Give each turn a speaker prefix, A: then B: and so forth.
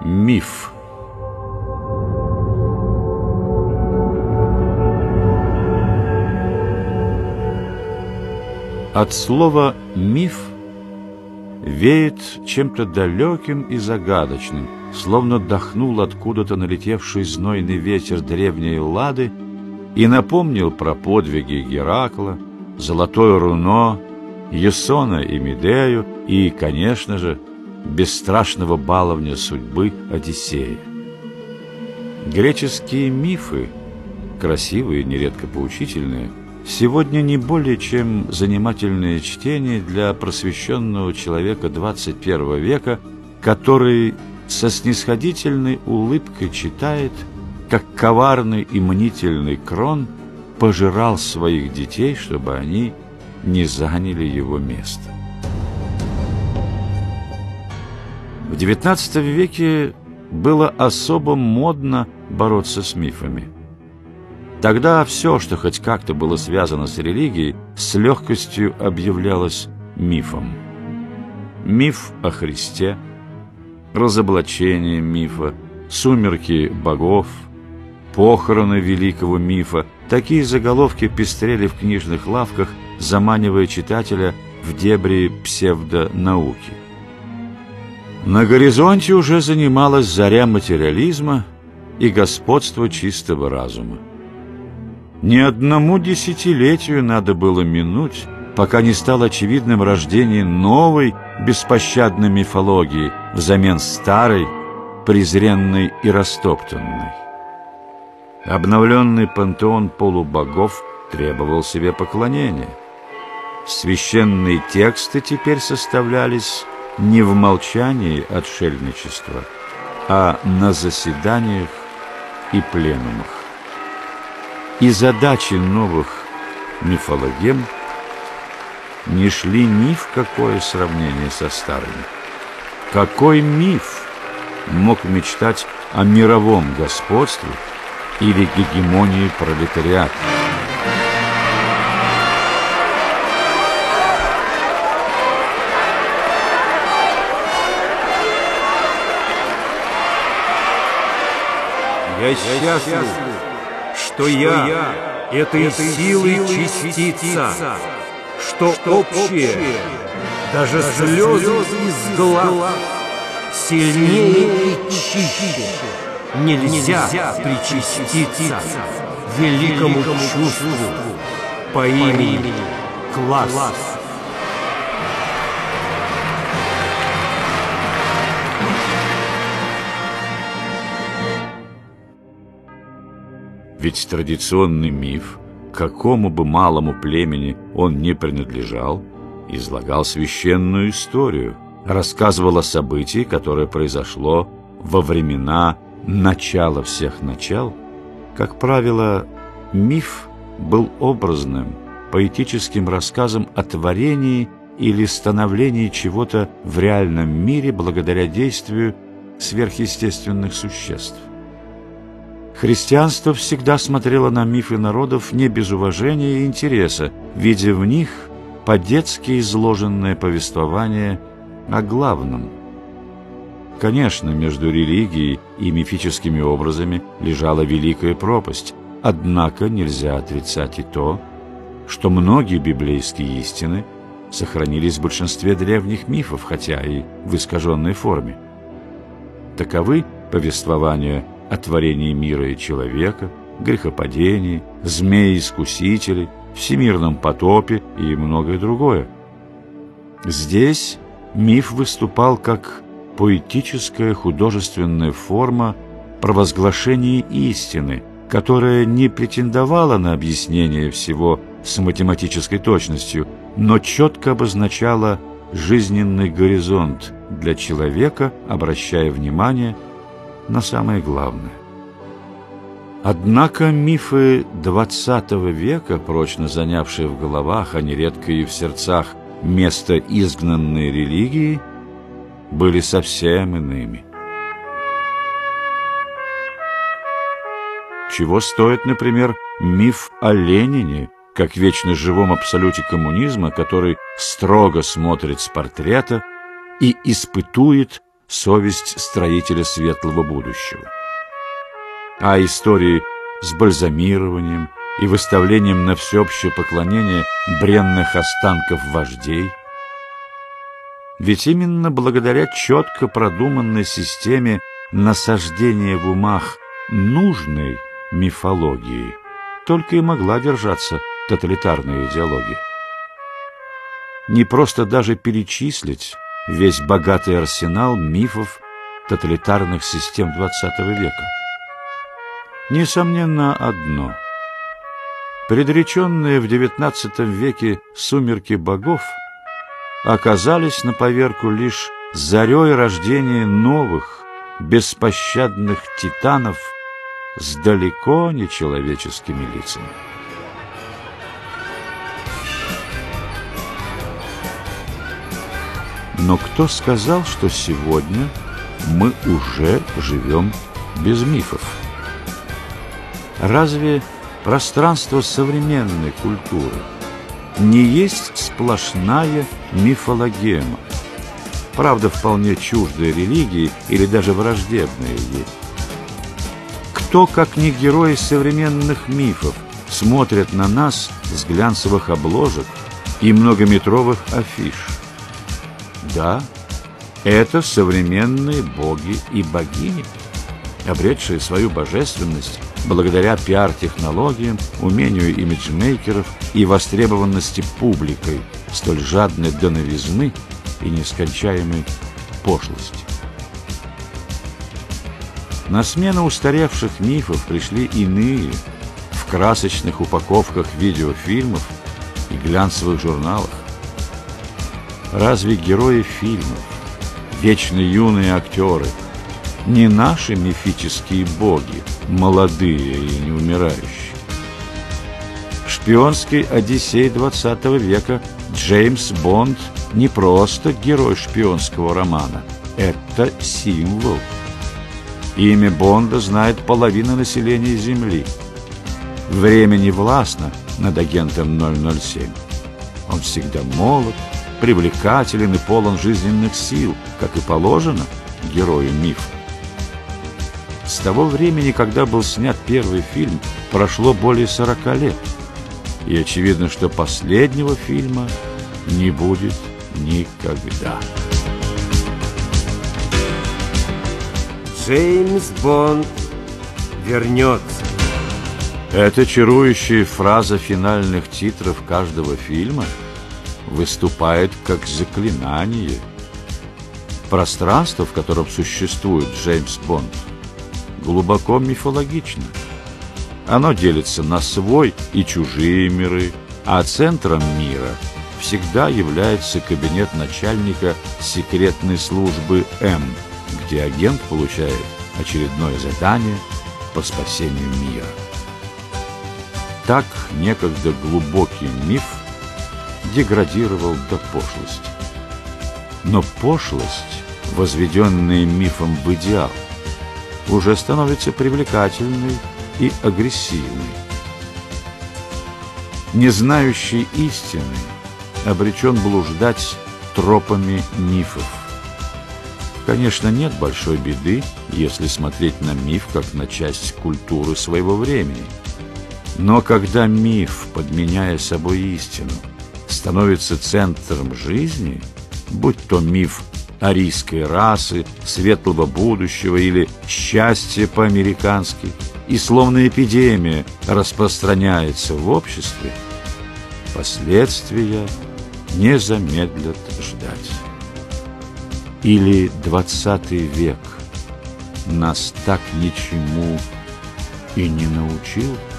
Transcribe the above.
A: Миф. От слова «миф» веет чем-то далеким и загадочным, словно дохнул откуда-то налетевший знойный ветер древней Эллады и напомнил про подвиги Геракла, золотое руно, Ясона и Медею и, конечно же, бесстрашного баловня судьбы Одиссея. Греческие мифы, красивые и нередко поучительные, сегодня не более чем занимательное чтение для просвещенного человека 21 века, который со снисходительной улыбкой читает, как коварный и мнительный Крон пожирал своих детей, чтобы они не заняли его место. В XIX веке было особо модно бороться с мифами. Тогда все, что хоть как-то было связано с религией, с легкостью объявлялось мифом. Миф о Христе, разоблачение мифа, сумерки богов, похороны великого мифа. Такие заголовки пестрели в книжных лавках, заманивая читателя в дебри псевдонауки. На горизонте уже занималась заря материализма и господство чистого разума. Ни одному десятилетию надо было минуть, пока не стало очевидным рождение новой беспощадной мифологии взамен старой, презренной и растоптанной. Обновленный пантеон полубогов требовал себе поклонения. Священные тексты теперь составлялись не в молчании отшельничества, а на заседаниях и пленумах. И задачи новых мифологем не шли ни в какое сравнение со старыми. Какой миф мог мечтать о мировом господстве или гегемонии пролетариата?
B: Я счастлив, что я этой силы частица, что общее, даже слезы из глаз, сильнее и чище нельзя причаститься великому чувству по имени класс.
A: Ведь традиционный миф, какому бы малому племени он ни принадлежал, излагал священную историю, рассказывал о событии, которое произошло во времена начала всех начал. Как правило, миф был образным, поэтическим рассказом о творении или становлении чего-то в реальном мире благодаря действию сверхъестественных существ. Христианство всегда смотрело на мифы народов не без уважения и интереса, видя в них по-детски изложенное повествование о главном. Конечно, между религией и мифическими образами лежала великая пропасть, однако нельзя отрицать и то, что многие библейские истины сохранились в большинстве древних мифов, хотя и в искаженной форме. Таковы повествования о творении мира и человека, грехопадении, змеи-искусителей, всемирном потопе и многое другое. Здесь миф выступал как поэтическая художественная форма провозглашения истины, которая не претендовала на объяснение всего с математической точностью, но четко обозначала жизненный горизонт для человека, обращая внимание на самое главное. Однако мифы XX века, прочно занявшие в головах, а нередко и в сердцах, место изгнанной религии, были совсем иными. Чего стоит, например, миф о Ленине, как вечно живом абсолюте коммунизма, который строго смотрит с портрета и испытует совесть строителя светлого будущего. А истории с бальзамированием и выставлением на всеобщее поклонение бренных останков вождей? Ведь именно благодаря четко продуманной системе насаждения в умах нужной мифологии только и могла держаться тоталитарная идеология. Не просто даже перечислить весь богатый арсенал мифов тоталитарных систем XX века. Несомненно одно. Предреченные в XIX веке сумерки богов оказались на поверку лишь зарей рождения новых, беспощадных титанов с далеко не человеческими лицами. Но кто сказал, что сегодня мы уже живем без мифов? Разве пространство современной культуры не есть сплошная мифологема? Правда, вполне чуждая религии или даже враждебная ей. Кто, как не герои современных мифов, смотрят на нас с глянцевых обложек и многометровых афиш? Да, это современные боги и богини, обретшие свою божественность благодаря пиар-технологиям, умению имиджмейкеров и востребованности публикой, столь жадной до новизны и нескончаемой пошлости. На смену устаревших мифов пришли иные в красочных упаковках видеофильмов и глянцевых журналах. Разве герои фильмов, вечно юные актеры, не наши мифические боги, молодые и неумирающие? Шпионский одиссей XX века Джеймс Бонд не просто герой шпионского романа, это символ. Имя Бонда знает половина населения Земли. Время не властно над агентом 007. Он всегда молод, привлекателен и полон жизненных сил, как и положено герою мифа. С того времени, когда был снят первый фильм, прошло более 40 лет. И очевидно, что последнего фильма не будет никогда.
B: Джеймс Бонд вернется.
A: Эта чарующая фраза финальных титров каждого фильма выступает как заклинание. Пространство, в котором существует Джеймс Бонд, глубоко мифологично. Оно делится на свой и чужие миры, а центром мира всегда является кабинет начальника секретной службы М, где агент получает очередное задание по спасению мира. Так некогда глубокий миф деградировал до пошлости. Но пошлость, возведенная мифом в идеал, уже становится привлекательной и агрессивной. Не знающий истины обречен блуждать тропами мифов. Конечно, нет большой беды, если смотреть на миф как на часть культуры своего времени. Но когда миф, подменяя собой истину, становится центром жизни, будь то миф арийской расы, светлого будущего или счастья по-американски, и словно эпидемия распространяется в обществе, последствия не замедлят ждать. Или 20 век нас так ничему и не научил?